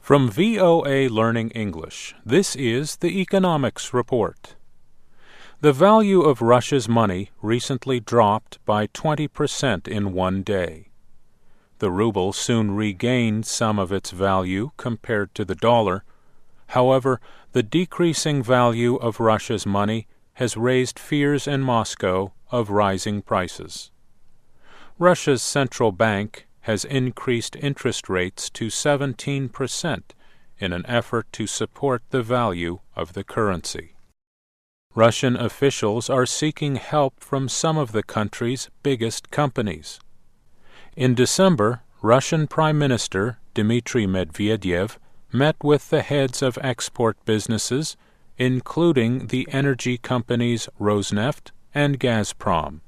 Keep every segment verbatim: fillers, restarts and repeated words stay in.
From V O A Learning English, this is the Economics Report. The value of Russia's money recently dropped by twenty percent in one day. The ruble soon regained some of its value compared to the dollar. However, the decreasing value of Russia's money has raised fears in Moscow of rising prices. Russia's central bank has increased interest rates to seventeen percent in an effort to support the value of the currency. Russian officials are seeking help from some of the country's biggest companies. In December, Russian Prime Minister Dmitry Medvedev met with the heads of export businesses, including the energy companies Rosneft and Gazprom.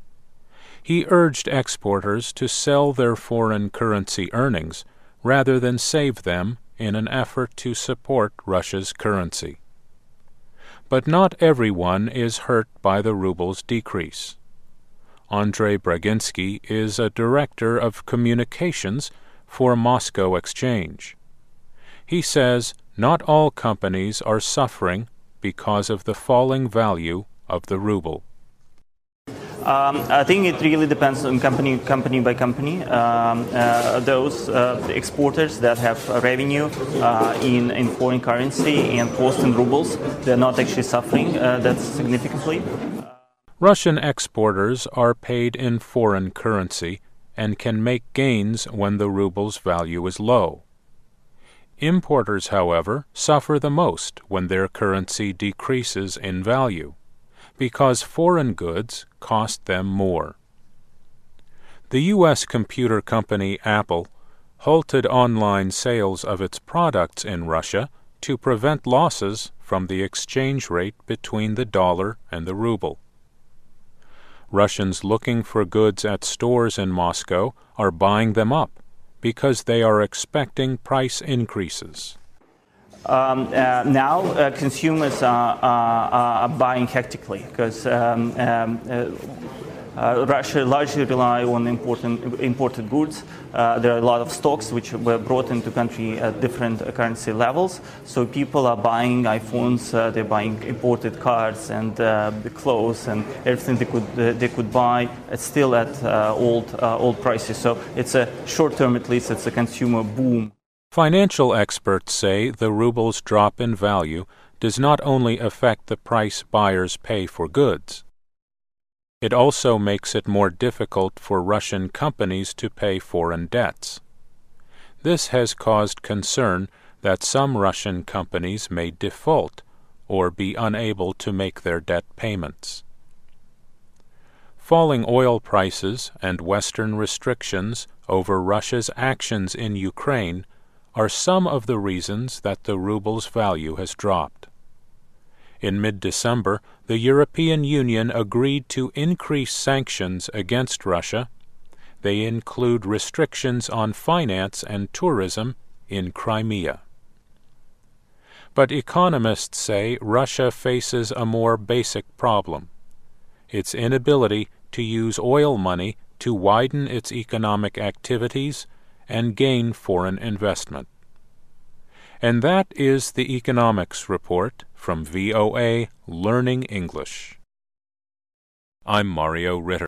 He urged exporters to sell their foreign currency earnings rather than save them in an effort to support Russia's currency. But not everyone is hurt by the ruble's decrease. Andrei Braginsky is a director of communications for Moscow Exchange. He says not all companies are suffering because of the falling value of the ruble. Um, I think it really depends on company, company by company. Um, uh, those uh, exporters that have revenue uh, in, in foreign currency and cost in rubles, they're not actually suffering uh, that significantly. Russian exporters are paid in foreign currency and can make gains when the ruble's value is low. Importers, however, suffer the most when their currency decreases in value, because foreign goods cost them more. The U S computer company Apple halted online sales of its products in Russia to prevent losses from the exchange rate between the dollar and the ruble. Russians looking for goods at stores in Moscow are buying them up because they are expecting price increases. Um, uh, now uh, consumers are, are, are buying hectically because um, um, uh, uh, Russia largely rely on important, imported goods. Uh, there are a lot of stocks which were brought into country at different currency levels. So people are buying iPhones, uh, they're buying imported cars and uh, the clothes and everything they could uh, they could buy. It's still at uh, old uh, old prices. So it's a short term, at least, it's a consumer boom. Financial experts say the ruble's drop in value does not only affect the price buyers pay for goods. It also makes it more difficult for Russian companies to pay foreign debts. This has caused concern that some Russian companies may default or be unable to make their debt payments. Falling oil prices and Western restrictions over Russia's actions in Ukraine are some of the reasons that the ruble's value has dropped. In mid-December, the European Union agreed to increase sanctions against Russia. They include restrictions on finance and tourism in Crimea. But economists say Russia faces a more basic problem: its inability to use oil money to widen its economic activities and gain foreign investment. And that is the Economics Report from V O A Learning English. I'm Mario Ritter.